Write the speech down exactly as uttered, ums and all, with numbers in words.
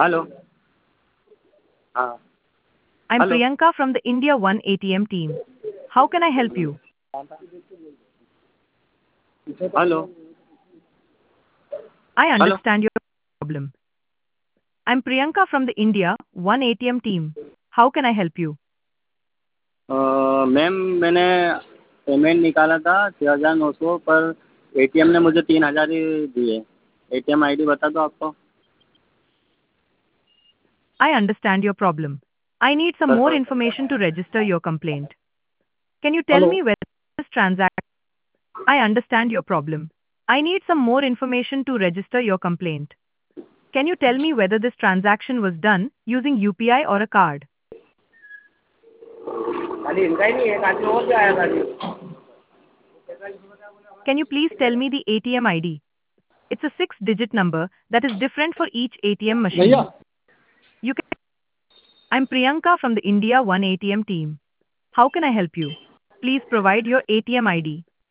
Hello. हाँ। I'm hello. Priyanka from the India One A T M team. How can I help you? Hello. I hello. understand your problem. I'm Priyanka from the India One A T M team. How can I help you? अ, ma'am मैंने payment निकाला था छः हज़ार नौ सौ पर ATM ने मुझे तीन हज़ार ही दिए। एटीएम आईडी बता दो आपको। I understand your problem. I need some more sir. information to register your complaint. Can you tell hello. me whether this transaction? I understand your problem. I need some more information to register your complaint. Can you tell me whether this transaction was done using U P I or a card? खाली इनका ही नहीं है, काफी और भी आया था जी। Can you please tell me the A T M I D? It's a six digit number that is different for each A T M भैया। machine. You can I'm Priyanka from the India One A T M team. How can I help you? Please provide your A T M I D.